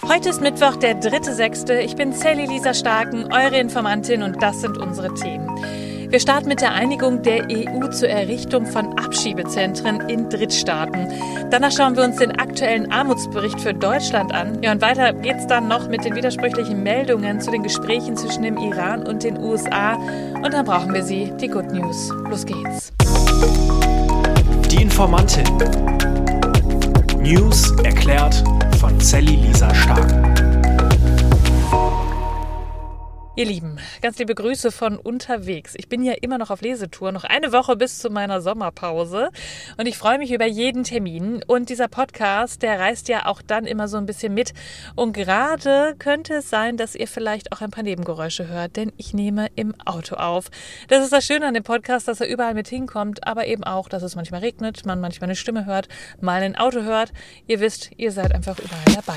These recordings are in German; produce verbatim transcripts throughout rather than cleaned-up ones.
Heute ist Mittwoch, der dritte sechste Ich bin Sally Lisa Starken, eure Informantin, und das sind unsere Themen. Wir starten mit der Einigung der E U zur Errichtung von Abschiebezentren in Drittstaaten. Danach schauen wir uns den aktuellen Armutsbericht für Deutschland an. Ja, und weiter geht's dann noch mit den widersprüchlichen Meldungen zu den Gesprächen zwischen dem Iran und den U S A. Und dann brauchen wir sie, die Good News. Los geht's. Die Informantin. News erklärt von Sally Lisa Starken. Ihr Lieben, ganz liebe Grüße von unterwegs. Ich bin ja immer noch auf Lesetour, noch eine Woche bis zu meiner Sommerpause, und ich freue mich über jeden Termin. Und dieser Podcast, der reist ja auch dann immer so ein bisschen mit. Und gerade könnte es sein, dass ihr vielleicht auch ein paar Nebengeräusche hört, denn ich nehme im Auto auf. Das ist das Schöne an dem Podcast, dass er überall mit hinkommt, aber eben auch, dass es manchmal regnet, man manchmal eine Stimme hört, mal ein Auto hört. Ihr wisst, ihr seid einfach überall dabei.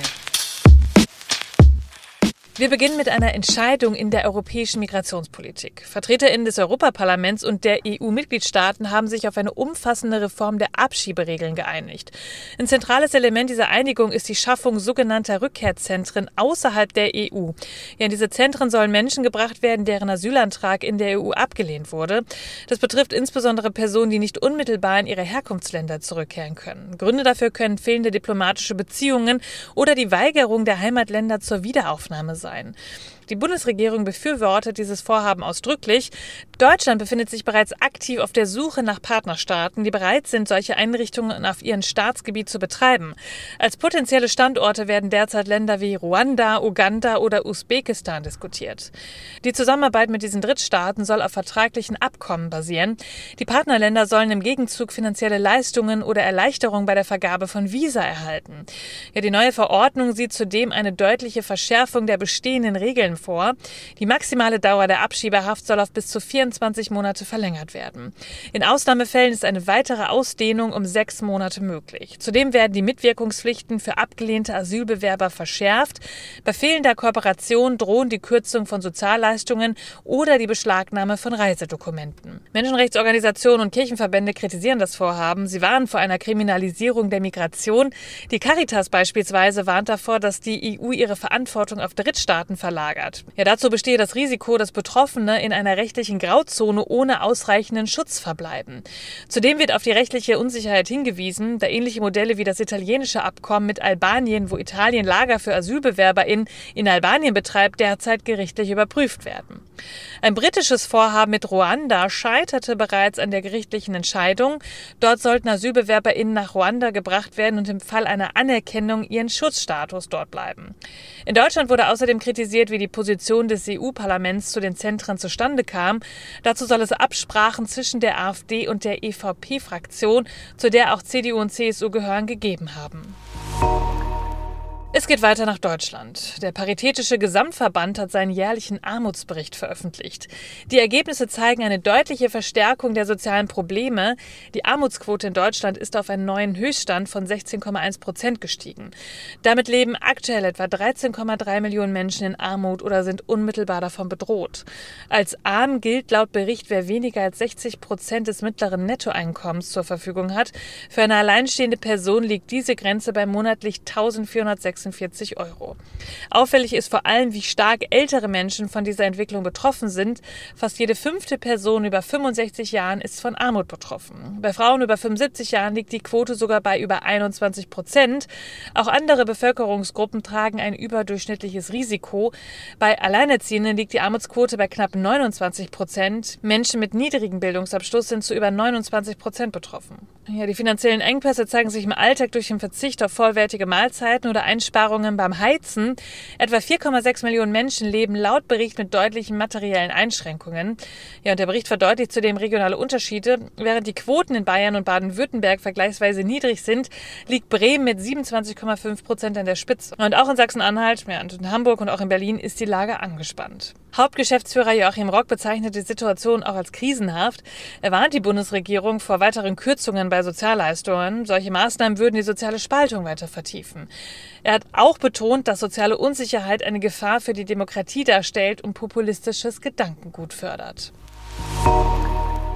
Wir beginnen mit einer Entscheidung in der europäischen Migrationspolitik. VertreterInnen des Europaparlaments und der E U-Mitgliedstaaten haben sich auf eine umfassende Reform der Abschieberegeln geeinigt. Ein zentrales Element dieser Einigung ist die Schaffung sogenannter Rückkehrzentren außerhalb der E U. Ja, in diese Zentren sollen Menschen gebracht werden, deren Asylantrag in der E U abgelehnt wurde. Das betrifft insbesondere Personen, die nicht unmittelbar in ihre Herkunftsländer zurückkehren können. Gründe dafür können fehlende diplomatische Beziehungen oder die Weigerung der Heimatländer zur Wiederaufnahme sein. sein. Die Bundesregierung befürwortet dieses Vorhaben ausdrücklich. Deutschland befindet sich bereits aktiv auf der Suche nach Partnerstaaten, die bereit sind, solche Einrichtungen auf ihrem Staatsgebiet zu betreiben. Als potenzielle Standorte werden derzeit Länder wie Ruanda, Uganda oder Usbekistan diskutiert. Die Zusammenarbeit mit diesen Drittstaaten soll auf vertraglichen Abkommen basieren. Die Partnerländer sollen im Gegenzug finanzielle Leistungen oder Erleichterungen bei der Vergabe von Visa erhalten. Ja, die neue Verordnung sieht zudem eine deutliche Verschärfung der bestehenden Regeln vor. Die maximale Dauer der Abschiebehaft soll auf bis zu vierundzwanzig Monate verlängert werden. In Ausnahmefällen ist eine weitere Ausdehnung um sechs Monate möglich. Zudem werden die Mitwirkungspflichten für abgelehnte Asylbewerber verschärft. Bei fehlender Kooperation drohen die Kürzung von Sozialleistungen oder die Beschlagnahme von Reisedokumenten. Menschenrechtsorganisationen und Kirchenverbände kritisieren das Vorhaben. Sie warnen vor einer Kriminalisierung der Migration. Die Caritas beispielsweise warnt davor, dass die E U ihre Verantwortung auf Drittstaaten verlagert. Ja, dazu bestehe das Risiko, dass Betroffene in einer rechtlichen Grauzone ohne ausreichenden Schutz verbleiben. Zudem wird auf die rechtliche Unsicherheit hingewiesen, da ähnliche Modelle wie das italienische Abkommen mit Albanien, wo Italien Lager für AsylbewerberInnen in Albanien betreibt, derzeit gerichtlich überprüft werden. Ein britisches Vorhaben mit Ruanda scheiterte bereits an der gerichtlichen Entscheidung. Dort sollten AsylbewerberInnen nach Ruanda gebracht werden und im Fall einer Anerkennung ihren Schutzstatus dort bleiben. In Deutschland wurde außerdem kritisiert, wie die Position des E U-Parlaments zu den Zentren zustande kam. Dazu soll es Absprachen zwischen der AfD und der E V P-Fraktion, zu der auch C D U und C S U gehören, gegeben haben. Es geht weiter nach Deutschland. Der Paritätische Gesamtverband hat seinen jährlichen Armutsbericht veröffentlicht. Die Ergebnisse zeigen eine deutliche Verstärkung der sozialen Probleme. Die Armutsquote in Deutschland ist auf einen neuen Höchststand von sechzehn Komma eins Prozent gestiegen. Damit leben aktuell etwa dreizehn Komma drei Millionen Menschen in Armut oder sind unmittelbar davon bedroht. Als arm gilt laut Bericht, wer weniger als sechzig Prozent des mittleren Nettoeinkommens zur Verfügung hat. Für eine alleinstehende Person liegt diese Grenze bei monatlich eintausendvierhundertsechsundvierzig Euro. Auffällig ist vor allem, wie stark ältere Menschen von dieser Entwicklung betroffen sind. Fast jede fünfte Person über fünfundsechzig Jahren ist von Armut betroffen. Bei Frauen über fünfundsiebzig Jahren liegt die Quote sogar bei über einundzwanzig Prozent. Auch andere Bevölkerungsgruppen tragen ein überdurchschnittliches Risiko. Bei Alleinerziehenden liegt die Armutsquote bei knapp neunundzwanzig Prozent. Menschen mit niedrigem Bildungsabschluss sind zu über neunundzwanzig Prozent betroffen. Ja, die finanziellen Engpässe zeigen sich im Alltag durch den Verzicht auf vollwertige Mahlzeiten oder Einsparungen beim Heizen. Etwa vier Komma sechs Millionen Menschen leben laut Bericht mit deutlichen materiellen Einschränkungen. Ja, und der Bericht verdeutlicht zudem regionale Unterschiede. Während die Quoten in Bayern und Baden-Württemberg vergleichsweise niedrig sind, liegt Bremen mit siebenundzwanzig Komma fünf Prozent an der Spitze. Und auch in Sachsen-Anhalt, ja, und in Hamburg und auch in Berlin ist die Lage angespannt. Hauptgeschäftsführer Joachim Rock bezeichnet die Situation auch als krisenhaft. Er warnt die Bundesregierung vor weiteren Kürzungen bei Sozialleistungen. Solche Maßnahmen würden die soziale Spaltung weiter vertiefen. Er hat auch betont, dass soziale Unsicherheit eine Gefahr für die Demokratie darstellt und populistisches Gedankengut fördert.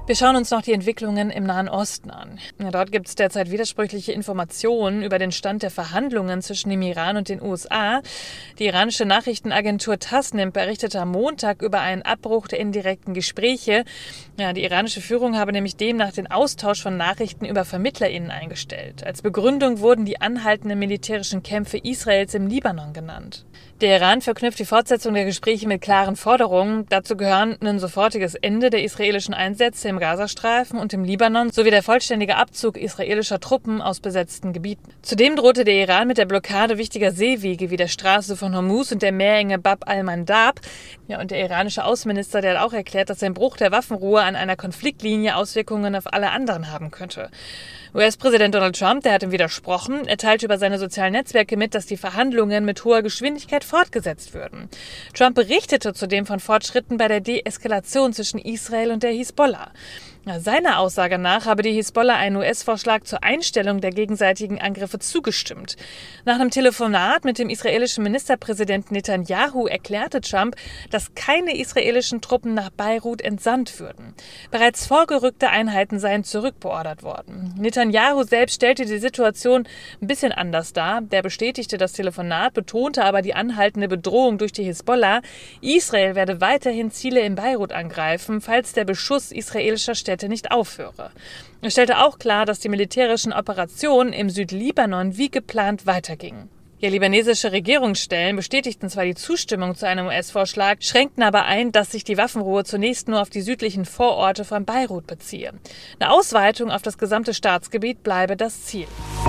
Wir schauen uns noch die Entwicklungen im Nahen Osten an. Ja, dort gibt es derzeit widersprüchliche Informationen über den Stand der Verhandlungen zwischen dem Iran und den U S A. Die iranische Nachrichtenagentur Tasnim berichtete am Montag über einen Abbruch der indirekten Gespräche. Ja, die iranische Führung habe nämlich demnach den Austausch von Nachrichten über VermittlerInnen eingestellt. Als Begründung wurden die anhaltenden militärischen Kämpfe Israels im Libanon genannt. Der Iran verknüpft die Fortsetzung der Gespräche mit klaren Forderungen. Dazu gehören ein sofortiges Ende der israelischen Einsätze im Gazastreifen und im Libanon sowie der vollständige Abzug israelischer Truppen aus besetzten Gebieten. Zudem drohte der Iran mit der Blockade wichtiger Seewege wie der Straße von Hormuz und der Meerenge Bab al-Mandab. Ja, und der iranische Außenminister, der hat auch erklärt, dass ein Bruch der Waffenruhe an einer Konfliktlinie Auswirkungen auf alle anderen haben könnte. U S-Präsident Donald Trump, der hat ihm widersprochen. Er teilte über seine sozialen Netzwerke mit, dass die Verhandlungen mit hoher Geschwindigkeit fortgesetzt würden. Trump berichtete zudem von Fortschritten bei der Deeskalation zwischen Israel und der Hisbollah. Seiner Aussage nach habe die Hisbollah einen U S-Vorschlag zur Einstellung der gegenseitigen Angriffe zugestimmt. Nach einem Telefonat mit dem israelischen Ministerpräsidenten Netanyahu erklärte Trump, dass keine israelischen Truppen nach Beirut entsandt würden. Bereits vorgerückte Einheiten seien zurückbeordert worden. Netanyahu selbst stellte die Situation ein bisschen anders dar. Der bestätigte das Telefonat, betonte aber die anhaltende Bedrohung durch die Hisbollah. Israel werde weiterhin Ziele in Beirut angreifen, falls der Beschuss israelischer Städte nicht aufhöre. Er stellte auch klar, dass die militärischen Operationen im Südlibanon wie geplant weitergingen. Ja, libanesische Regierungsstellen bestätigten zwar die Zustimmung zu einem U S-Vorschlag, schränkten aber ein, dass sich die Waffenruhe zunächst nur auf die südlichen Vororte von Beirut beziehe. Eine Ausweitung auf das gesamte Staatsgebiet bleibe das Ziel.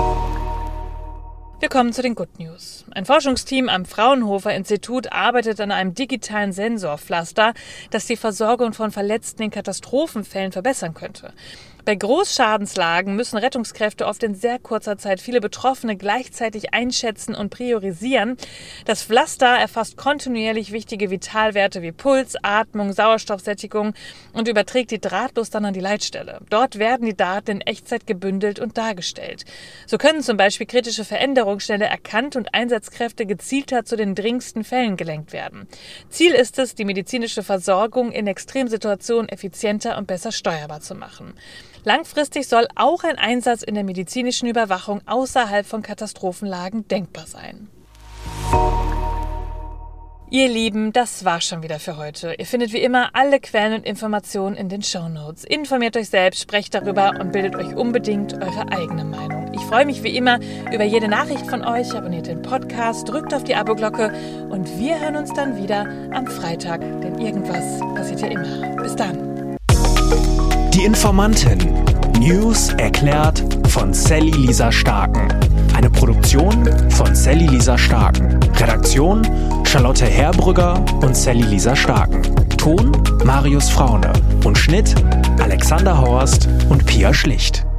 Wir kommen zu den Good News. Ein Forschungsteam am Fraunhofer Institut arbeitet an einem digitalen Sensorpflaster, das die Versorgung von Verletzten in Katastrophenfällen verbessern könnte. Bei Großschadenslagen müssen Rettungskräfte oft in sehr kurzer Zeit viele Betroffene gleichzeitig einschätzen und priorisieren. Das Pflaster erfasst kontinuierlich wichtige Vitalwerte wie Puls, Atmung, Sauerstoffsättigung und überträgt die drahtlos dann an die Leitstelle. Dort werden die Daten in Echtzeit gebündelt und dargestellt. So können zum Beispiel kritische Veränderungen schneller erkannt und Einsatzkräfte gezielter zu den dringendsten Fällen gelenkt werden. Ziel ist es, die medizinische Versorgung in Extremsituationen effizienter und besser steuerbar zu machen. Langfristig soll auch ein Einsatz in der medizinischen Überwachung außerhalb von Katastrophenlagen denkbar sein. Ihr Lieben, das war schon wieder für heute. Ihr findet wie immer alle Quellen und Informationen in den Shownotes. Informiert euch selbst, sprecht darüber und bildet euch unbedingt eure eigene Meinung. Ich freue mich wie immer über jede Nachricht von euch. Abonniert den Podcast, drückt auf die Abo-Glocke und wir hören uns dann wieder am Freitag, denn irgendwas passiert ja immer. Bis dann. Die Informantin. News erklärt von Sally Lisa Starken. Eine Produktion von Sally Lisa Starken. Redaktion Charlotte Herbrügger und Sally Lisa Starken. Ton Marius Fraune. Und Schnitt Alexander Horst und Pia Schlicht.